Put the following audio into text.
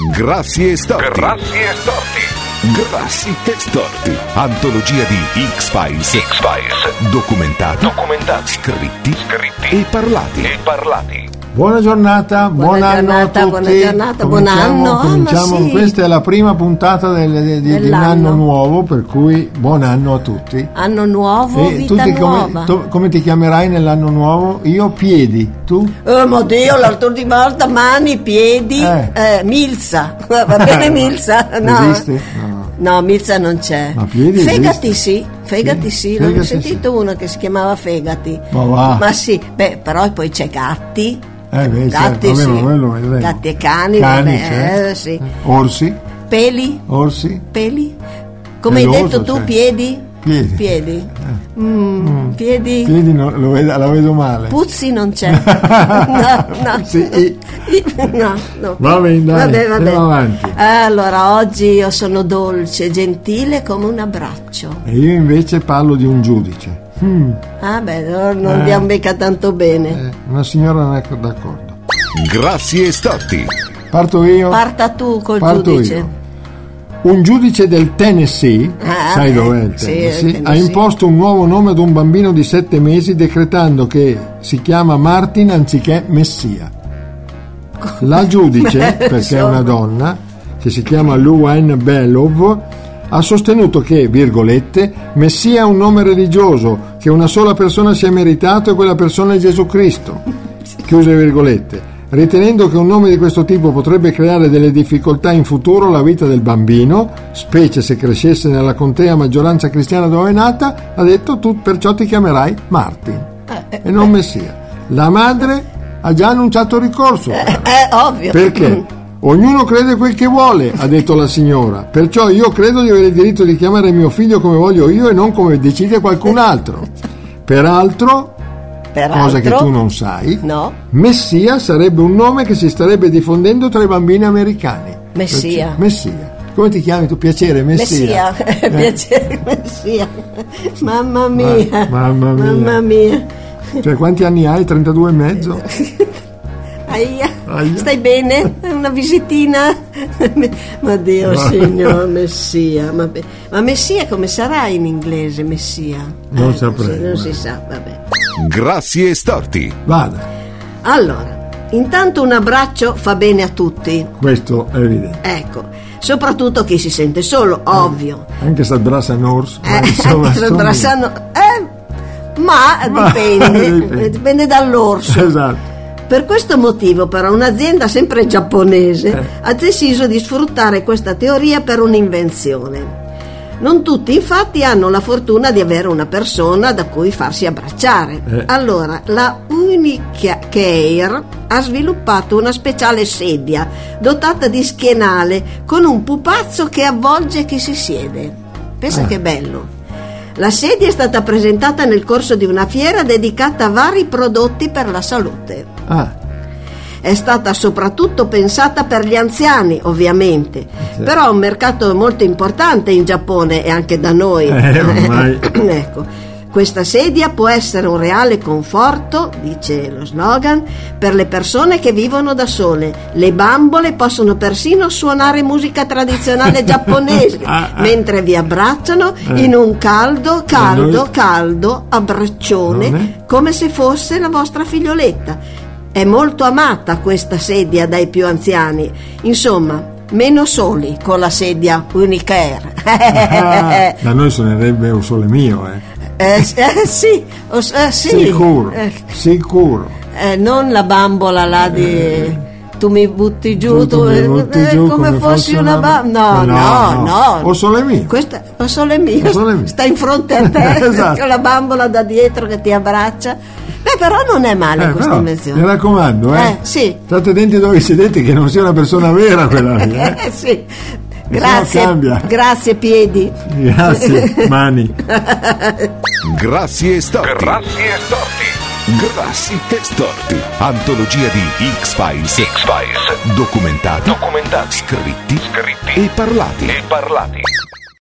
Grassi e Storti. Grassi e Storti. Grassi e Storti. Antologia di X-Files. Documentati. Scritti. E parlati. Buona giornata, buon anno a tutti. Buona giornata, buon anno. Cominciamo, Sì. Questa è la prima puntata di un anno nuovo, per cui buon anno a tutti. Anno nuovo, E vita tu nuova. come ti chiamerai nell'anno nuovo? Io Piedi, tu? Oh mio Dio, l'altra volta mani, piedi, Milza. Va bene Milza? No. Esiste? No, Milza non c'è. Ma Piedi Fegati esiste? Fegati sì, non ho sentito uno che si chiamava Fegati. Ma va. Ma sì, però poi c'è Gatti. Gatti, Gatti, certo, sì. vabbè, ma quello vedremo. Gatti e cani, certo. sì. Orsi? Peli? Peli? Come hai Peloso, detto tu, cioè. Piedi? Piedi. Piedi. Piedi. Piedi la vedo male. Puzzi non c'è. No. Sì. No. Va bene, dai, Vabbè. andiamo avanti. Allora, oggi io sono dolce, gentile come un abbraccio. E io invece parlo di un giudice. Non andiamo mica tanto bene. Una signora non è d'accordo. Grassi e Storti. Parto io? Parta tu col Parto giudice. io. Un giudice del Tennessee, sai dov'è il sì, Tennessee, il ha Tennessee. imposto un nuovo nome ad un bambino di 7 mesi decretando che si chiama Martin anziché Messia. La giudice, perché è una donna, che si chiama Luann Belov, ha sostenuto che, virgolette, Messia è un nome religioso che una sola persona si è meritato e quella persona è Gesù Cristo. Chiuse virgolette. Ritenendo che un nome di questo tipo potrebbe creare delle difficoltà in futuro alla vita del bambino, specie se crescesse nella contea maggioranza cristiana dove è nata, ha detto: tu perciò ti chiamerai Martin e non Messia. La madre ha già annunciato ricorso. Ovvio. Perché? Ognuno crede quel che vuole, ha detto la signora, perciò io credo di avere il diritto di chiamare mio figlio come voglio io e non come decide qualcun altro. Peraltro, cosa che tu non sai, no. Messia sarebbe un nome che si starebbe diffondendo tra i bambini americani. Messia. Messia. Come ti chiami tu? Piacere, Messia. Piacere, Messia. Mamma mia. Mamma mia. Cioè, quanti anni hai? 32 e mezzo? Aia. Stai bene? Una visitina? Ma Dio, signor Messia. Ma Messia come sarà in inglese, Messia? Non saprei. Non si sa, vabbè. Grassi e Storti. Vada. Allora, intanto un abbraccio fa bene a tutti. Questo è evidente. Ecco, soprattutto chi si sente solo, ovvio. Anche se abbracciano orso. Ma dipende dall'orso. Esatto. Per questo motivo, però, un'azienda sempre giapponese ha deciso di sfruttare questa teoria per un'invenzione. Non tutti, infatti, hanno la fortuna di avere una persona da cui farsi abbracciare. Allora, la Unicare ha sviluppato una speciale sedia dotata di schienale con un pupazzo che avvolge chi si siede. Pensa che bello. La sedia è stata presentata nel corso di una fiera dedicata a vari prodotti per la salute. È stata soprattutto pensata per gli anziani, ovviamente, però è un mercato molto importante in Giappone e anche da noi. Ormai. Ecco. Questa sedia può essere un reale conforto, dice lo slogan, per le persone che vivono da sole. Le bambole possono persino suonare musica tradizionale giapponese mentre vi abbracciano in un caldo abbraccione, come se fosse la vostra figlioletta. È molto amata questa sedia dai più anziani. Insomma, meno soli con la sedia Unicare. Da noi suonerebbe Un sole mio, Sì. Sicuro. Non la bambola là di tu mi butti giù, come fossi una bambola. No. O sole mio. Questa o sole mio. Sta in fronte a te. Esatto. Con la bambola da dietro che ti abbraccia. Però non è male questa invenzione. Mi raccomando, sì. State attenti dove siedete, che non sia una persona vera quella lì. Sì. Grazie piedi. Grazie mani. Grassi e Storti. Grassi e Storti. Antologia di X-Files. Documentati. Scritti e parlati.